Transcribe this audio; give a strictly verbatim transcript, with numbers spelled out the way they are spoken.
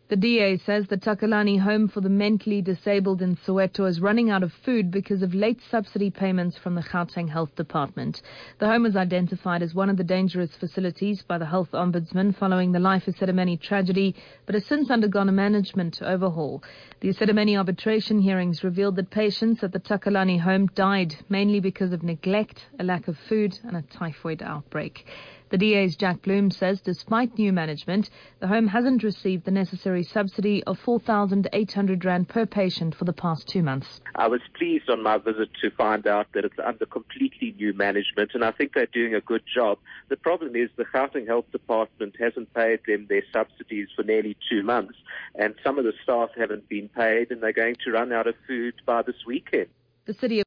The D A says the Takalani home for the mentally disabled in Soweto is running out of food because of late subsidy payments from the Gauteng Health Department. The home was identified as one of the dangerous facilities by the Health Ombudsman following the Life Esidimeni tragedy, but has since undergone a management overhaul. The Esidimeni arbitration hearings revealed that patients at the Takalani home died mainly because of neglect, a lack of food and a typhoid outbreak. The D A's Jack Bloom says despite new management, the home hasn't received the necessary subsidy of four thousand eight hundred rand per patient for the past two months. I was pleased on my visit to find out that it's under completely new management, and I think they're doing a good job. The problem is the Gauteng Health Department hasn't paid them their subsidies for nearly two months, and some of the staff haven't been paid, and they're going to run out of food by this weekend. The city